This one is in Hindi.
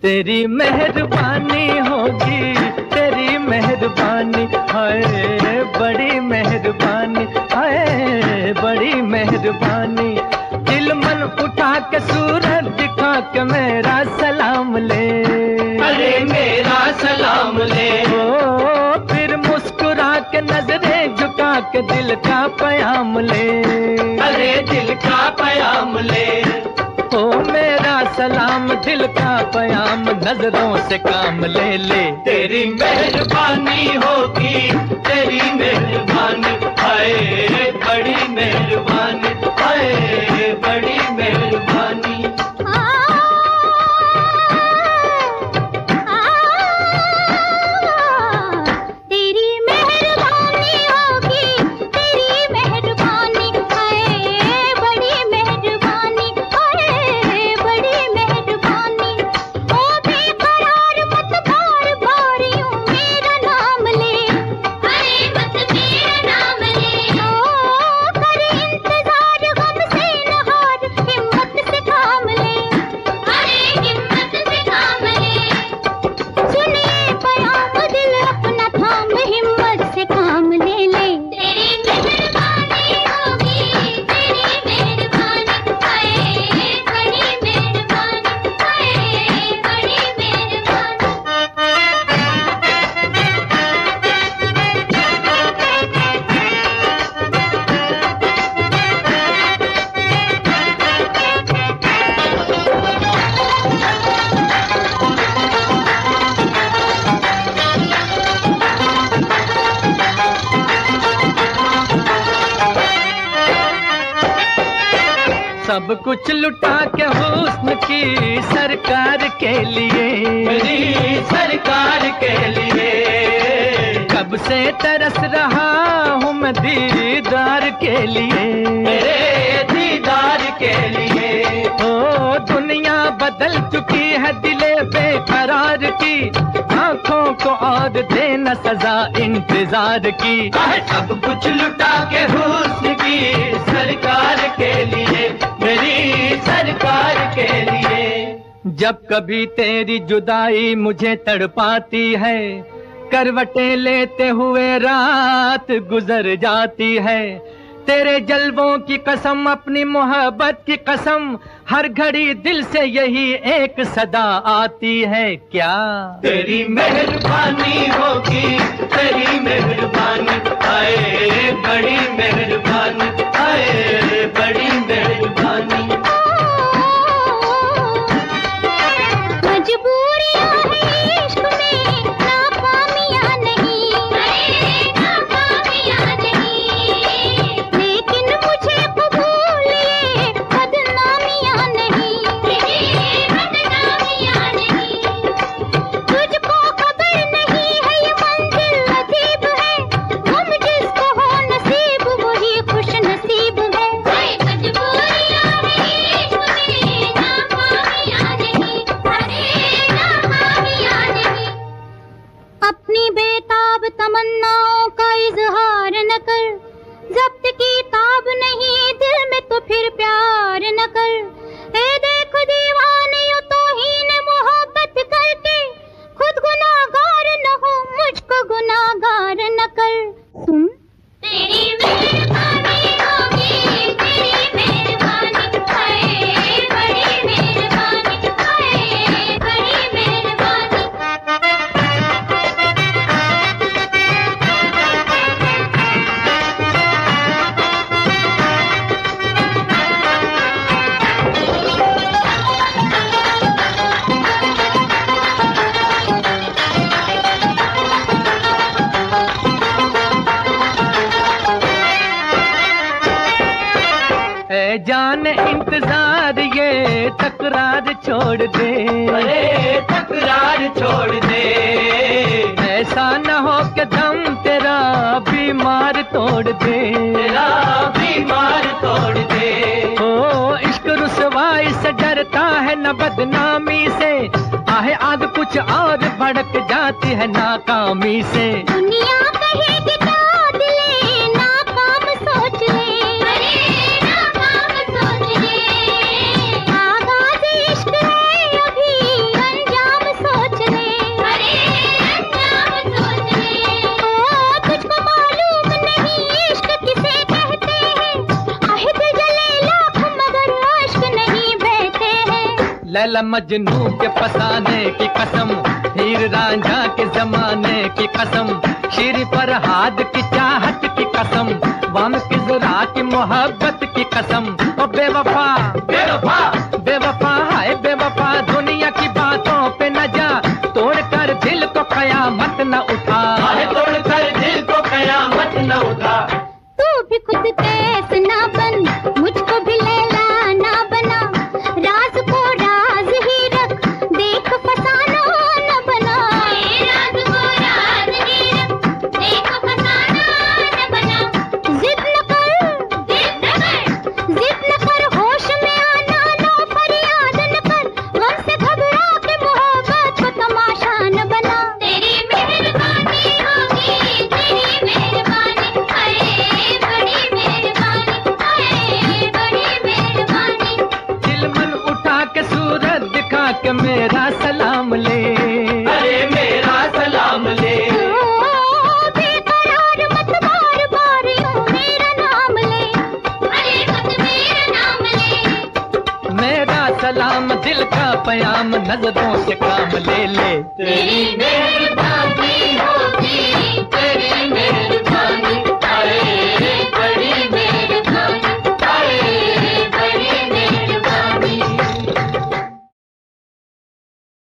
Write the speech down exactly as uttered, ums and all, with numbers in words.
तेरी मेहरबानी होगी, तेरी मेहरबानी, हाय बड़ी मेहरबानी, हाय बड़ी मेहरबानी। दिल मन उठा के सूरत दिखा के मेरा सलाम ले, अरे मेरा सलाम ले। ओ फिर मुस्कुरा के नजरें झुका के दिल का प्याम ले, अरे दिल का प्याम ले। ओ मेरा सलाम दिल का प्याम, नजरों से काम ले ले। तेरी मेहरबानी होगी, तेरी मेहरबानी, हाय बड़ी मेहरबानी, हाय बड़ी मेहरबानी। सब कुछ लुटा के हुस्न की सरकार के लिए, मेरी सरकार के लिए। कब से तरस रहा हूँ मैं दीदार के लिए, मेरे दीदार के लिए। ओ दुनिया बदल चुकी है दिले बेकरार की, आंखों को और देना सजा इंतजार की। सब कुछ लुटा के हुस्न की सरकार के लिए, मेरी सरकार के लिए। जब कभी तेरी जुदाई मुझे तड़पाती है, करवटें लेते हुए रात गुजर जाती है। तेरे जलवों की कसम, अपनी मोहब्बत की कसम, हर घड़ी दिल से यही एक सदा आती है। क्या तेरी मेहरबानी होगी, तेरी मेहरबानी, आए बड़ी मेहरबानी, आए बड़ी मेहरबानी। तमन्नाओं का इजहार न कर, जब्त की ताब नहीं दिल में तो फिर प्यार न कर। ए देखो दीवानियों तो हीन मोहब्बत करके, खुद गुनाहगार न हो मुझको गुनाहगार न कर। सुन तेरी मेहरबानी होगी, तेरी मेहरबानी, हाय बड़ी मेहरबानी, हाय बड़ी मेहरबानी। जान इंतजार ये तकरार छोड़ दे, अरे तकरार छोड़ दे। ऐसा न हो कि दम तेरा बीमार तोड़ दे, तेरा बीमार तोड़ दे। ओ इश्क रुसवाई से डरता है न बदनामी से, आहे आग कुछ और भड़क जाती है नाकामी से। दुनिया कहेगी दाद ले, नाकाम सोच ले, अरे नाकाम सोच ले। आगाज़ इश्क है अभी, अंजाम लैला मजनू के फसाने की कसम, हीर रांझा के जमाने की कसम, शीर फरहाद की चाहत की कसम, वाम की ज़रा की मोहब्बत की कसम। ओ बेवफा बेवफा बेवफा हाय बेवफा, दुनिया की बातों पे न जा, तोड़ कर दिल को कयामत न उठा, आहे तोड़ कर दिल को कयामत न उठा। तू भी खुद कैस ना बन, मुझको भी लैला ना बना, राज को राज ही रख, देख फसाना न बना। राज को राज ही रख, देख फसाना न बना। जिद न कर, जिद न कर, जिद न कर, होश में आना नो फरियाद न कर, गम से घबरा के मोहब्बत को तमाशा न बना। तेरी मेहरबानी होगी, तेरी मेहरबानी, हाय बड़ी मेहरबानी, हाय बड़ी मेहरबानी। दिल मन उठा के सूरत दिखा के मेरा सलाम ले, अरे मेरा सलाम ले। ओ बेकरार मत बार बार यूं मेरा नाम ले, अरे मत मेरा नाम ले। मेरा सलाम दिल का पयाम, नजरों से काम ले ले। तेरी मेहरबानी